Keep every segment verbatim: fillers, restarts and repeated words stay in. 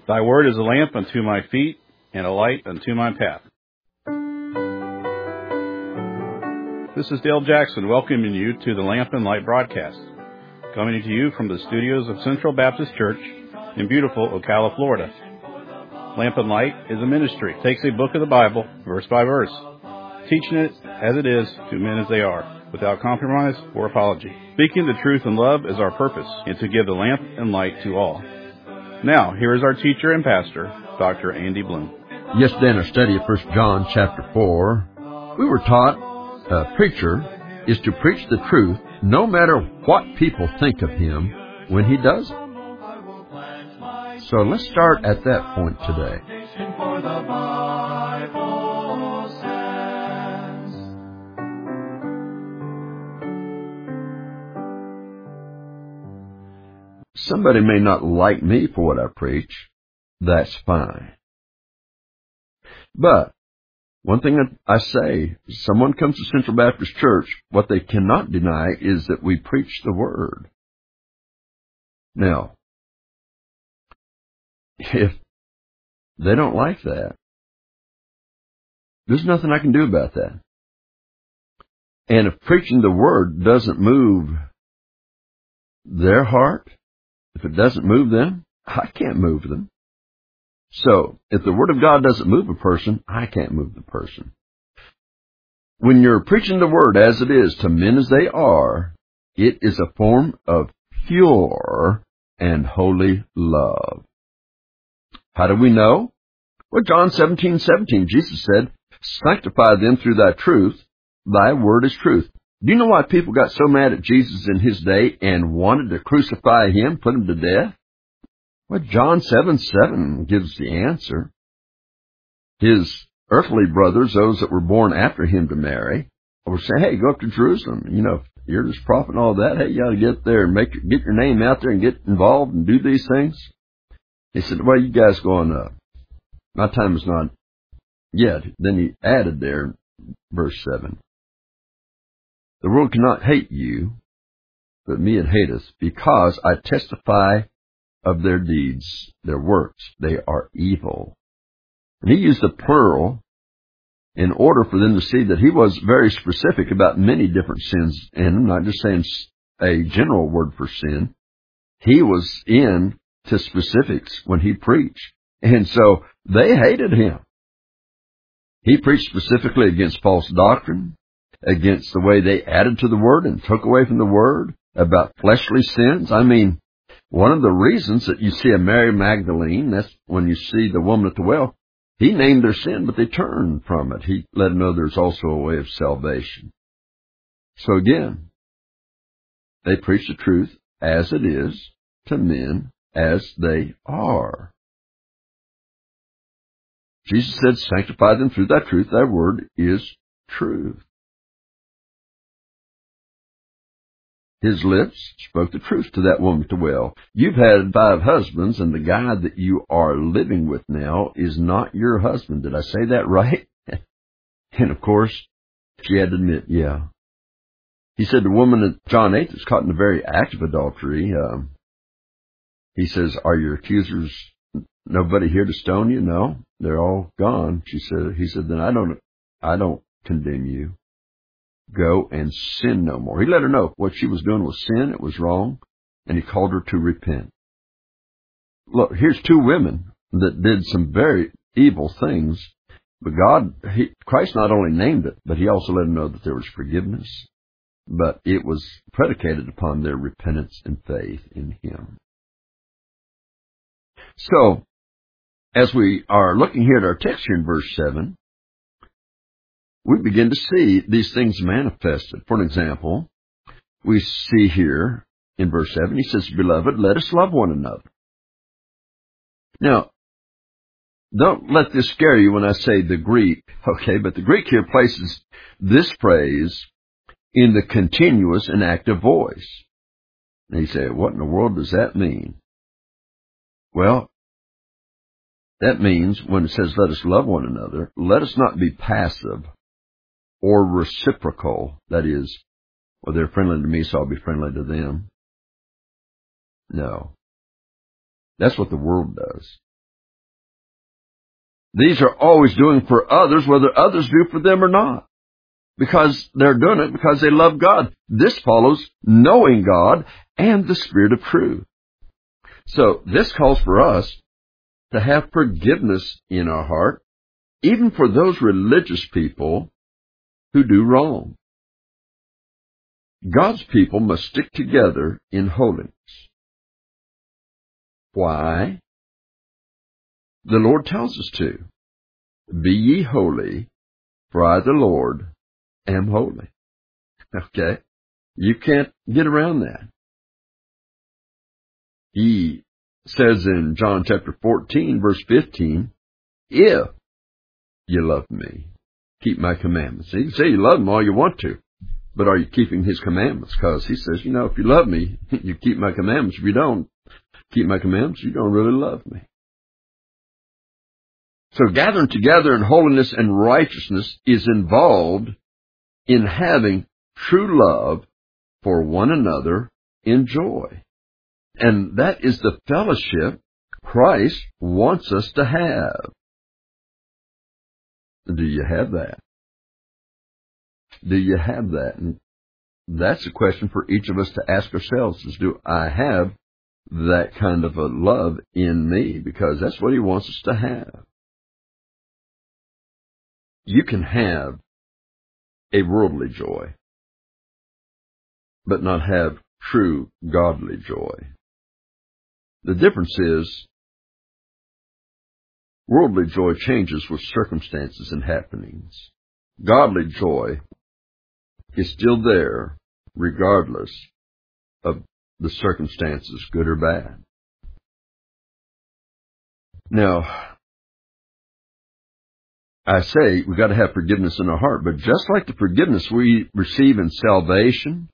Thy word is a lamp unto my feet and a light unto my path. This is Dale Jackson welcoming you to the Lamp and Light broadcast, coming to you from the studios of Central Baptist Church in beautiful Ocala, Florida. Lamp and Light is a ministry. It takes a book of the Bible, verse by verse, teaching it as it is to men as they are, without compromise or apology. Speaking the truth in love is our purpose, and to give the lamp and light to all. Now, here is our teacher and pastor, Doctor Andy Bloom. Yesterday in our study of First John chapter four, we were taught a preacher is to preach the truth no matter what people think of him when he does it. So let's start at that point today. Somebody may not like me for what I preach. That's fine. But one thing that I say, someone comes to Central Baptist Church, what they cannot deny is that we preach the Word. Now, if they don't like that, there's nothing I can do about that. And if preaching the Word doesn't move their heart, if it doesn't move them, I can't move them. So, if the Word of God doesn't move a person, I can't move the person. When you're preaching the Word as it is to men as they are, it is a form of pure and holy love. How do we know? Well, John seventeen seventeen, Jesus said, "Sanctify them through thy truth. Thy word is truth." Do you know why people got so mad at Jesus in his day and wanted to crucify him, put him to death? Well, John seven seven gives the answer. His earthly brothers, those that were born after him to Mary, were saying, "Hey, go up to Jerusalem. You know, if you're this prophet and all that, hey, you got to get there and make get your name out there and get involved and do these things." He said, "Well, you guys going up. My time is not yet." Then he added there, verse seven. "The world cannot hate you, but me it hateth, because I testify of their deeds, their works. They are evil." And he used the plural in order for them to see that he was very specific about many different sins. And I'm not just saying a general word for sin. He was in to specifics when he preached. And so they hated him. He preached specifically against false doctrine, against the way they added to the Word and took away from the Word, about fleshly sins. I mean, one of the reasons that you see a Mary Magdalene, that's when you see the woman at the well, he named their sin, but they turned from it. He let them know there's also a way of salvation. So again, they preach the truth as it is to men as they are. Jesus said, "Sanctify them through thy truth. Thy word is truth." His lips spoke the truth to that woman at the well. You've had five husbands, and the guy that you are living with now is not your husband. Did I say that right? And of course, she had to admit, yeah. He said the woman at John eight that's caught in the very act of adultery, um, he says, "Are your accusers nobody here to stone you?" "No, they're all gone." She said. He said, "Then I don't, I don't condemn you. Go and sin no more." He let her know what she was doing was sin, it was wrong, and he called her to repent. Look, here's two women that did some very evil things, but God, he, Christ not only named it, but he also let them know that there was forgiveness, but it was predicated upon their repentance and faith in him. So, as we are looking here at our text here in verse seven, we begin to see these things manifested. For an example, we see here in verse seven, he says, "Beloved, let us love one another." Now, don't let this scare you when I say the Greek, okay, but the Greek here places this phrase in the continuous and active voice. And you say, what in the world does that mean? Well, that means when it says let us love one another, let us not be passive or reciprocal. That is, well, they're friendly to me, so I'll be friendly to them. No. That's what the world does. These are always doing for others, whether others do for them or not, because they're doing it because they love God. This follows knowing God and the Spirit of truth. So this calls for us to have forgiveness in our heart, even for those religious people who do wrong. God's people must stick together in holiness. Why? The Lord tells us to. Be ye holy, for I, the Lord, am holy. Okay? You can't get around that. He says in John chapter fourteen, verse fifteen, if you love me, keep my commandments. You can say you love him all you want to, but are you keeping his commandments? Because he says, you know, if you love me, you keep my commandments. If you don't keep my commandments, you don't really love me. So gathering together in holiness and righteousness is involved in having true love for one another in joy. And that is the fellowship Christ wants us to have. Do you have that? Do you have that? And that's a question for each of us to ask ourselves is, do I have that kind of a love in me? Because that's what he wants us to have. You can have a worldly joy, but not have true godly joy. The difference is, worldly joy changes with circumstances and happenings. Godly joy is still there, regardless of the circumstances, good or bad. Now, I say we've got to have forgiveness in our heart, but just like the forgiveness we receive in salvation,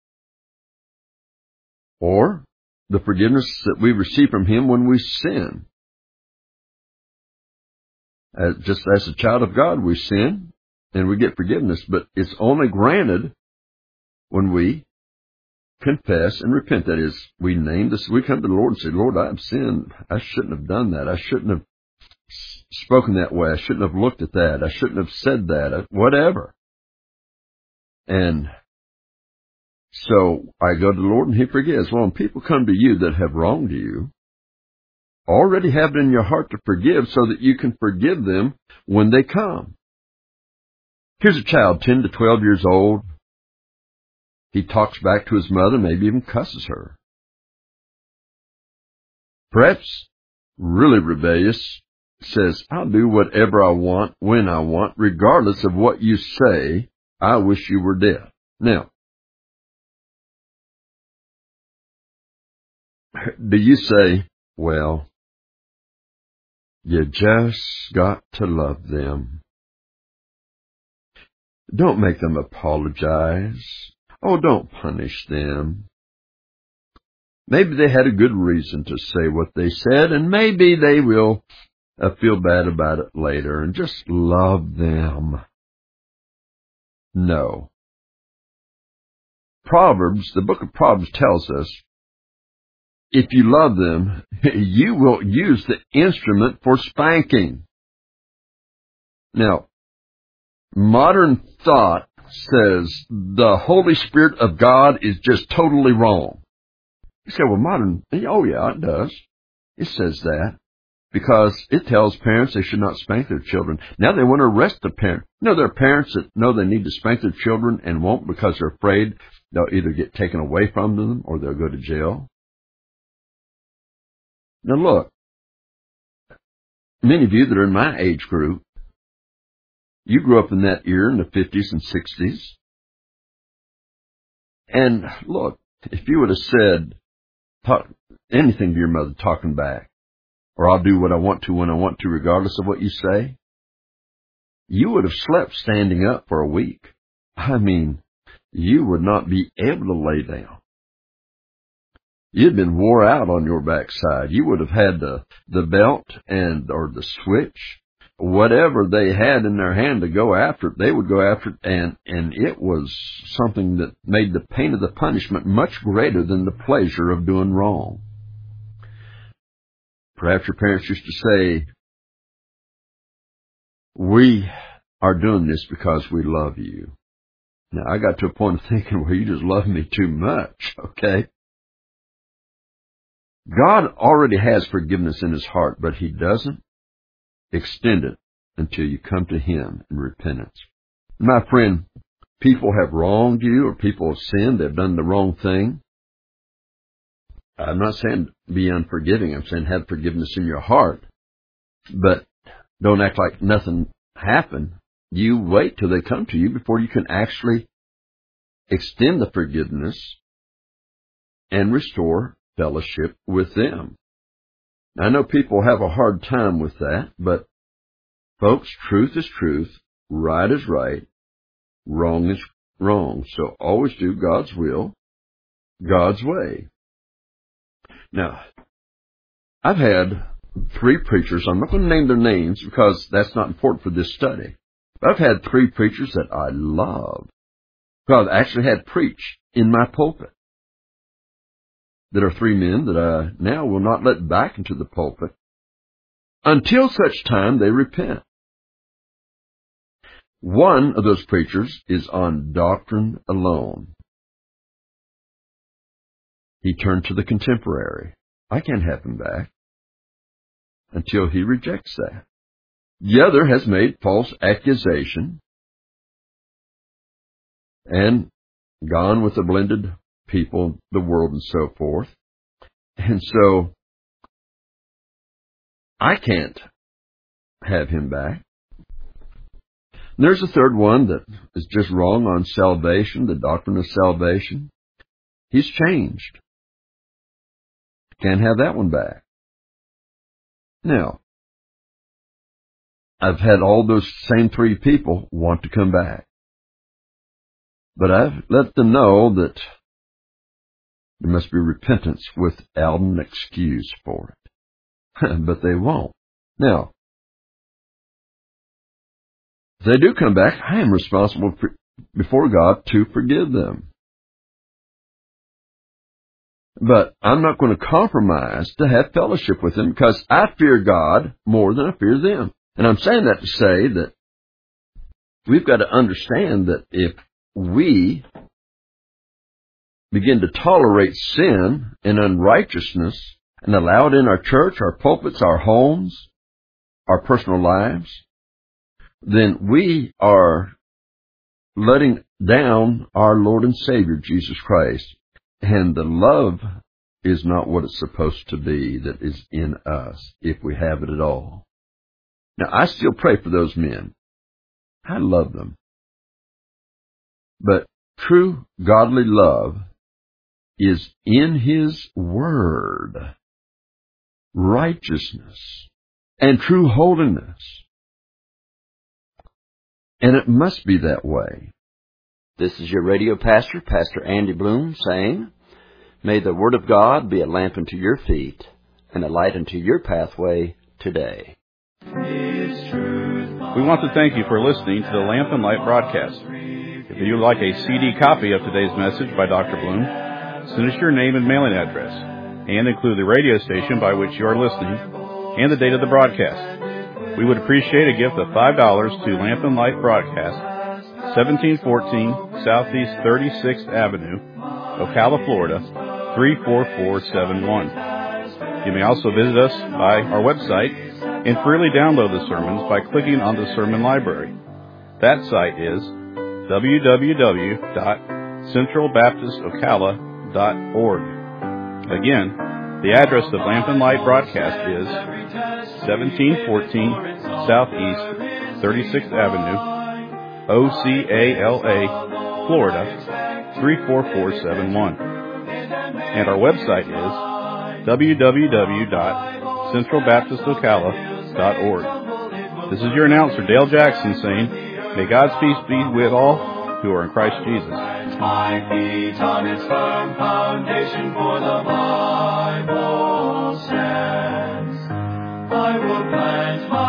or the forgiveness that we receive from him when we sin. As, just as a child of God, we sin and we get forgiveness, but it's only granted when we confess and repent. That is, we name this, we come to the Lord and say, Lord, I have sinned. I shouldn't have done that. I shouldn't have spoken that way. I shouldn't have looked at that. I shouldn't have said that. Whatever. And so I go to the Lord and he forgives. Well, when people come to you that have wronged you, already have it in your heart to forgive so that you can forgive them when they come. Here's a child, ten to twelve years old. He talks back to his mother, maybe even cusses her. Perhaps really rebellious, says, I'll do whatever I want, when I want, regardless of what you say. I wish you were dead. Now, do you say, well, you just got to love them. Don't make them apologize. Oh, don't punish them. Maybe they had a good reason to say what they said, and maybe they will uh, feel bad about it later, and just love them. No. Proverbs, the book of Proverbs tells us, if you love them, you will use the instrument for spanking. Now, modern thought says the Holy Spirit of God is just totally wrong. You say, well, modern, oh yeah, it does. It says that because it tells parents they should not spank their children. Now they want to arrest the parent. No, there are parents that know they need to spank their children and won't because they're afraid they'll either get taken away from them or they'll go to jail. Now look, many of you that are in my age group, you grew up in that era in the fifties and sixties. And look, if you would have said talk, anything to your mother talking back, or I'll do what I want to when I want to regardless of what you say, you would have slept standing up for a week. I mean, you would not be able to lay down. You'd been wore out on your backside. You would have had the, the belt and or the switch, whatever they had in their hand to go after it, they would go after it, and, and it was something that made the pain of the punishment much greater than the pleasure of doing wrong. Perhaps your parents used to say, we are doing this because we love you. Now, I got to a point of thinking, well, you just love me too much, okay? God already has forgiveness in his heart, but he doesn't extend it until you come to him in repentance. My friend, people have wronged you, or people have sinned, they've done the wrong thing. I'm not saying be unforgiving, I'm saying have forgiveness in your heart. But don't act like nothing happened. You wait till they come to you before you can actually extend the forgiveness and restore fellowship with them. I know people have a hard time with that, but folks, truth is truth, right is right, wrong is wrong. So always do God's will, God's way. Now, I've had three preachers, I'm not going to name their names because that's not important for this study, but I've had three preachers that I love, who I've actually had preach in my pulpit. There are three men that I now will not let back into the pulpit until such time they repent. One of those preachers is on doctrine alone. He turned to the contemporary. I can't have him back until he rejects that. The other has made false accusation and gone with the blended people, the world, and so forth. And so I can't have him back. And there's a third one that is just wrong on salvation, the doctrine of salvation. He's changed. Can't have that one back. Now, I've had all those same three people want to come back. But I've let them know that there must be repentance without an excuse for it. But they won't. Now, if they do come back, I am responsible for, before God to forgive them. But I'm not going to compromise to have fellowship with them because I fear God more than I fear them. And I'm saying that to say that we've got to understand that if we begin to tolerate sin and unrighteousness and allow it in our church, our pulpits, our homes, our personal lives, then we are letting down our Lord and Savior, Jesus Christ. And the love is not what it's supposed to be that is in us, if we have it at all. Now, I still pray for those men. I love them. But true godly love is in His Word, righteousness, and true holiness. And it must be that way. This is your radio pastor, Pastor Andy Bloom, saying, may the Word of God be a lamp unto your feet and a light unto your pathway today. We want to thank you for listening to the Lamp and Light broadcast. If you would like a C D copy of today's message by Doctor Bloom, send us your name and mailing address, and include the radio station by which you are listening and the date of the broadcast. We would appreciate a gift of five dollars to Lamp and Light Broadcast, seventeen fourteen Southeast thirty-sixth Avenue, Ocala, Florida, three four four seven one. You may also visit us by our website and freely download the sermons by clicking on the Sermon Library. That site is w w w dot central baptist ocala dot org. Again, the address of Lamp and Light Broadcast is seventeen fourteen Southeast thirty-sixth Avenue, O C A L A, Florida, three four four seven one. And our website is w w w dot central baptist ocala dot org. This is your announcer, Dale Jackson, saying, may God's peace be with all who are in Christ Jesus. My feet on its firm foundation, for the Bible stands. I will plant my